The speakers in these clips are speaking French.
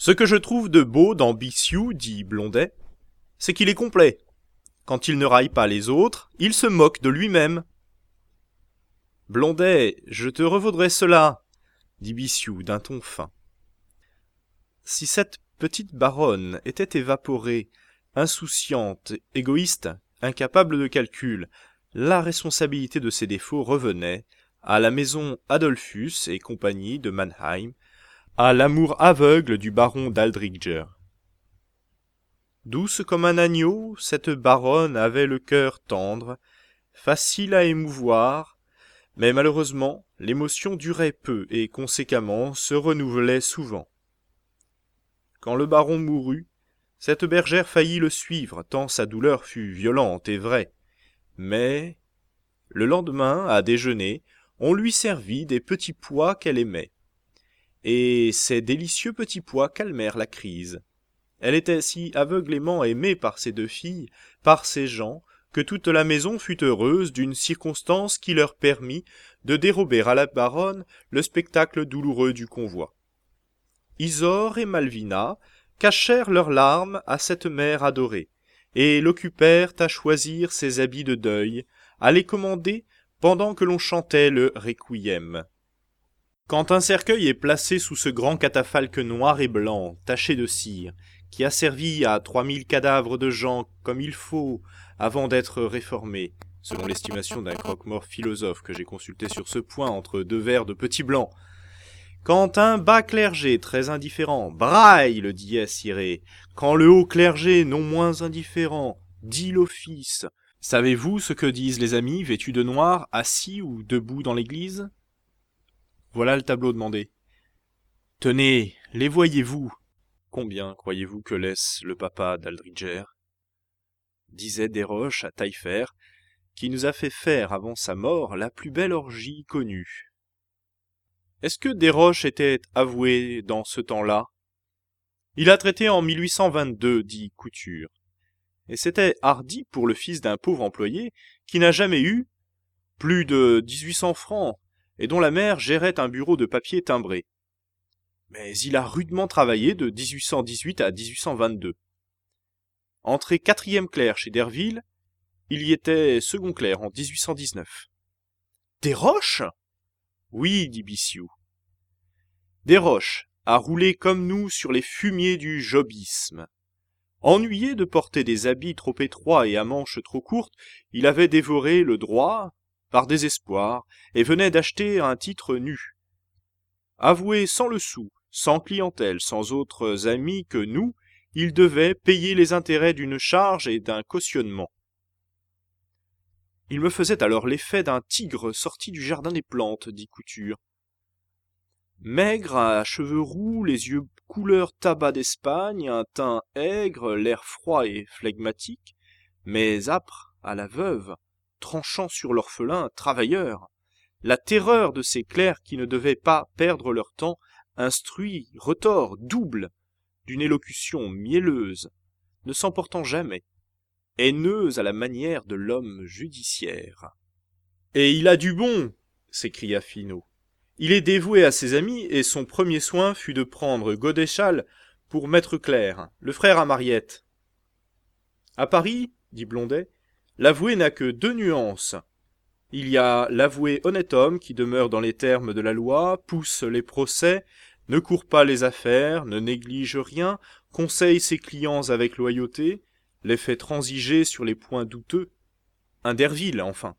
Ce que je trouve de beau dans Bixiou, dit Blondet, c'est qu'il est complet. Quand il ne raille pas les autres, il se moque de lui-même. Blondet, je te revaudrai cela, dit Bixiou d'un ton fin. Si cette petite baronne était évaporée, insouciante, égoïste, incapable de calcul, la responsabilité de ses défauts revenait à la maison Adolphus et compagnie de Mannheim, à l'amour aveugle du baron d'Aldringer. Douce comme un agneau, cette baronne avait le cœur tendre, facile à émouvoir, mais malheureusement, l'émotion durait peu et conséquemment se renouvelait souvent. Quand le baron mourut, cette bergère faillit le suivre, tant sa douleur fut violente et vraie. Mais, le lendemain, à déjeuner, on lui servit des petits pois qu'elle aimait. Et ces délicieux petits pois calmèrent la crise. Elle était si aveuglément aimée par ses deux filles, par ses gens, que toute la maison fut heureuse d'une circonstance qui leur permit de dérober à la baronne le spectacle douloureux du convoi. Isor et Malvina cachèrent leurs larmes à cette mère adorée, et l'occupèrent à choisir ses habits de deuil, à les commander pendant que l'on chantait le requiem. Quand un cercueil est placé sous ce grand catafalque noir et blanc, taché de cire, qui a servi à 3000 cadavres de gens comme il faut avant d'être réformé, selon l'estimation d'un croque-mort philosophe que j'ai consulté sur ce point entre deux verres de petit blanc, quand un bas clergé très indifférent braille le dies irae, quand le haut clergé non moins indifférent dit l'office, savez-vous ce que disent les amis vêtus de noir, assis ou debout dans l'église ? Voilà le tableau demandé. Tenez, les voyez-vous ? Combien croyez-vous que laisse le papa d'Aldringer ? Disait Desroches à Taillefer, qui nous a fait faire avant sa mort la plus belle orgie connue. Est-ce que Desroches était avoué dans ce temps-là ? Il a traité en 1822, dit Couture. Et c'était hardi pour le fils d'un pauvre employé qui n'a jamais eu plus de 1800 francs et dont la mère gérait un bureau de papier timbré. Mais il a rudement travaillé de 1818 à 1822. Entré quatrième clerc chez Derville, il y était second clerc en 1819. Desroches ? Oui, dit Bixiou. Desroches a roulé comme nous sur les fumiers du jobisme. Ennuyé de porter des habits trop étroits et à manches trop courtes, il avait dévoré le droit par désespoir et venait d'acheter un titre nu. Avoué sans le sou, sans clientèle, sans autres amis que nous, il devait payer les intérêts d'une charge et d'un cautionnement. Il me faisait alors l'effet d'un tigre sorti du jardin des plantes, dit Couture. Maigre, à cheveux roux, les yeux couleur tabac d'Espagne, un teint aigre, l'air froid et flegmatique, mais âpre à la veuve, tranchant sur l'orphelin, travailleur, la terreur de ces clercs qui ne devaient pas perdre leur temps, instruits, retors, doubles, d'une élocution mielleuse, ne s'emportant jamais, haineuse à la manière de l'homme judiciaire. « Et il a du bon !» s'écria Finot. Il est dévoué à ses amis, et son premier soin fut de prendre Godeschal pour maître clerc, le frère à Mariette. À Paris, dit Blondet, l'avoué n'a que deux nuances. Il y a l'avoué honnête homme qui demeure dans les termes de la loi, pousse les procès, ne court pas les affaires, ne néglige rien, conseille ses clients avec loyauté, les fait transiger sur les points douteux. Un Derville, enfin.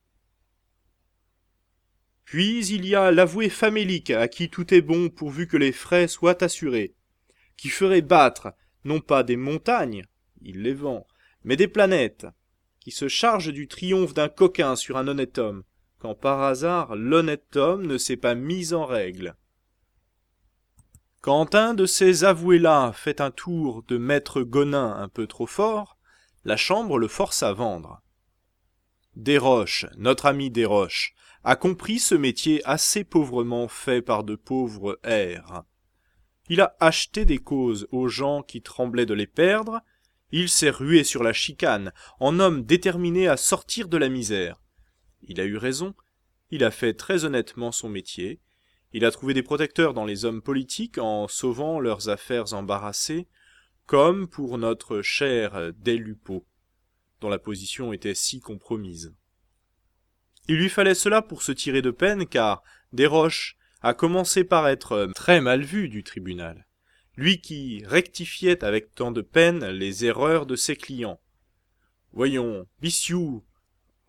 Puis il y a l'avoué famélique à qui tout est bon pourvu que les frais soient assurés, qui ferait battre, non pas des montagnes, il les vend, mais des planètes, qui se charge du triomphe d'un coquin sur un honnête homme, quand par hasard l'honnête homme ne s'est pas mis en règle. Quand un de ces avoués-là fait un tour de maître Gonin un peu trop fort, la chambre le force à vendre. Desroches, notre ami Desroches, a compris ce métier assez pauvrement fait par de pauvres airs. Il a acheté des causes aux gens qui tremblaient de les perdre, il s'est rué sur la chicane, en homme déterminé à sortir de la misère. Il a eu raison, il a fait très honnêtement son métier, Il a trouvé des protecteurs dans les hommes politiques en sauvant leurs affaires embarrassées, comme pour notre cher Des Lupeaulx, dont la position était si compromise. Il lui fallait cela pour se tirer de peine, car Desroches a commencé par être très mal vu du tribunal, lui qui rectifiait avec tant de peine les erreurs de ses clients. « Voyons, Bixiou, revenons !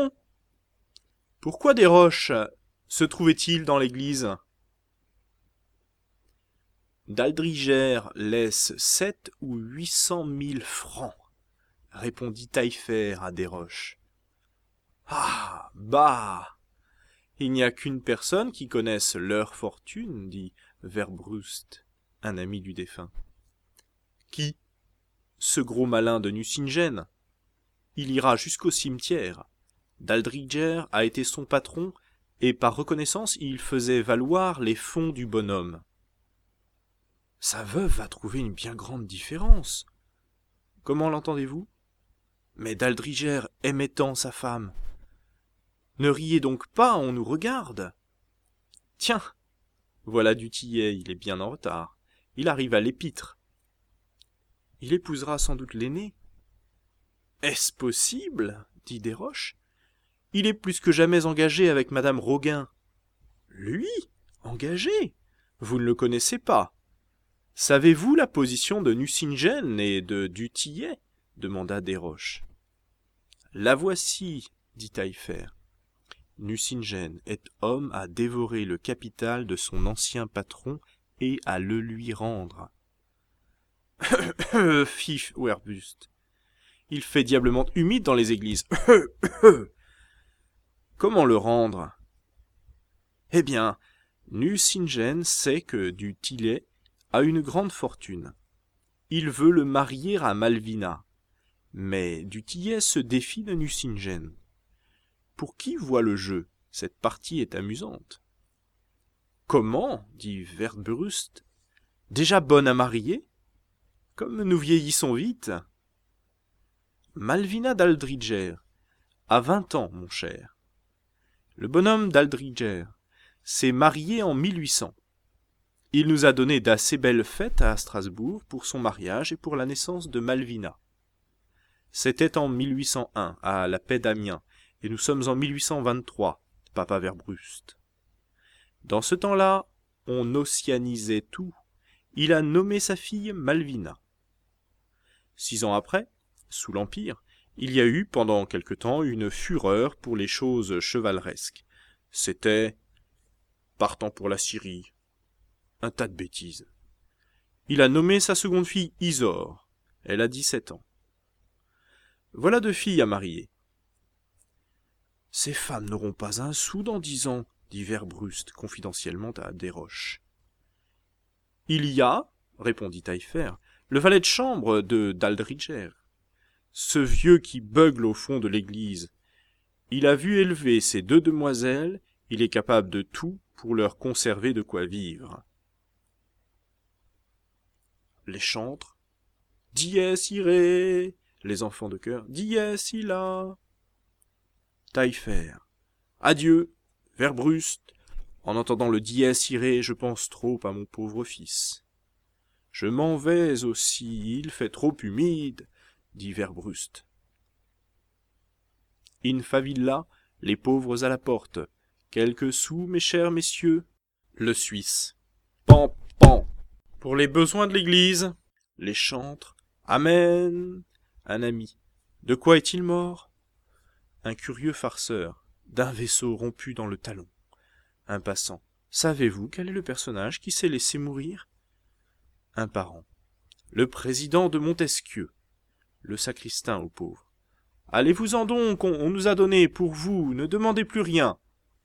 Pourquoi Desroches se trouvait-il dans l'église ?»« D'Aldrigère laisse 7 ou 800 000 francs, répondit Taillefer à Desroches. Ah, bah! Il n'y a qu'une personne qui connaisse leur fortune, dit Werbrust, un ami du défunt. Qui? Ce gros malin de Nucingen. Il ira jusqu'au cimetière. D'Aldriger a été son patron, et par reconnaissance il faisait valoir les fonds du bonhomme. Sa veuve va trouver une bien grande différence. Comment l'entendez-vous? Mais d'Aldriger aimait tant sa femme. Ne riez donc pas, on nous regarde. Tiens, voilà du Tillet, il est bien en retard. Il arrive à l'épître. Il épousera sans doute l'aîné. Est-ce possible? Dit Desroches. Il est plus que jamais engagé avec madame Roguin. Lui? Engagé? Vous ne le connaissez pas. Savez-vous la position de Nucingen et de du Tillet? Demanda Desroches. La voici, dit Taillefer. Nucingen est homme à dévorer le capital de son ancien patron et à le lui rendre. Fit Werbrust. Il fait diablement humide dans les églises. Comment le rendre? Eh bien, Nucingen sait que du Tillet a une grande fortune. Il veut le marier à Malvina. Mais du Tillet se défie de Nucingen. Pour qui voit le jeu? Cette partie est amusante. Comment? Dit Werbrust. Déjà bonne à marier? Comme nous vieillissons vite. Malvina d'Aldriger a 20 ans, mon cher. Le bonhomme d'Aldriger s'est marié en 1800. Il nous a donné d'assez belles fêtes à Strasbourg pour son mariage et pour la naissance de Malvina. C'était en 1801, à la paix d'Amiens, et nous sommes en 1823, papa Werbrust. Dans ce temps-là, on ossianisait tout. Il a nommé sa fille Malvina. 6 ans après, sous l'Empire, il y a eu pendant quelque temps une fureur pour les choses chevaleresques. C'était, partant pour la Syrie, un tas de bêtises. Il a nommé sa seconde fille Isore. Elle a 17 ans. Voilà 2 filles à marier. Ces femmes n'auront pas un sou dans 10 ans, dit Werbrust confidentiellement à Desroches. Il y a, répondit Taillefer, le valet de chambre de d'Aldriger. Ce vieux qui beugle au fond de l'église. Il a vu élever ces 2 demoiselles, il est capable de tout pour leur conserver de quoi vivre. Les chantres. Dies irae. Les enfants de chœur. Dies illa. Taillefer. Adieu, Werbrust. En entendant le dies irae, je pense trop à mon pauvre fils. Je m'en vais aussi, il fait trop humide, dit Werbrust. In favilla, les pauvres à la porte. Quelques sous, mes chers messieurs. Le Suisse. Pan, pan. Pour les besoins de l'église. Les chantres. Amen. Un ami. De quoi est-il mort? Un curieux farceur, d'un vaisseau rompu dans le talon. Un passant. Savez-vous quel est le personnage qui s'est laissé mourir? Un parent. Le président de Montesquieu. Le sacristain au pauvre. Allez-vous-en donc, on nous a donné pour vous, ne demandez plus rien.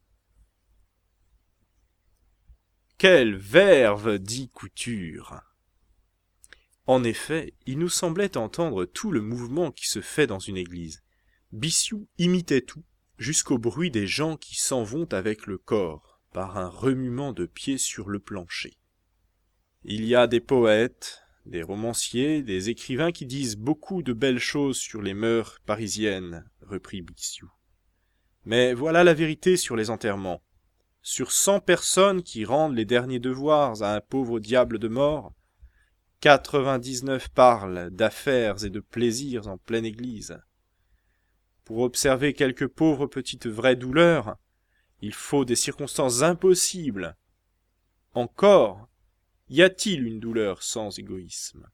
Quelle verve, dit Couture. En effet, il nous semblait entendre tout le mouvement qui se fait dans une église. Bixiou imitait tout, jusqu'au bruit des gens qui s'en vont avec le corps, par un remuement de pieds sur le plancher. Il y a des poètes, des romanciers, des écrivains qui disent beaucoup de belles choses sur les mœurs parisiennes, reprit Bixiou. Mais voilà la vérité sur les enterrements. Sur 100 personnes qui rendent les derniers devoirs à un pauvre diable de mort, 99 parlent d'affaires et de plaisirs en pleine église. Pour observer quelques pauvres petites vraies douleurs, il faut des circonstances impossibles. Encore, y a-t-il une douleur sans égoïsme?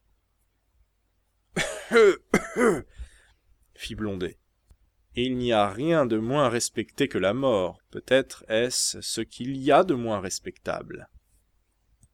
Fit Blondet. Il n'y a rien de moins respecté que la mort. Peut-être est-ce ce qu'il y a de moins respectable.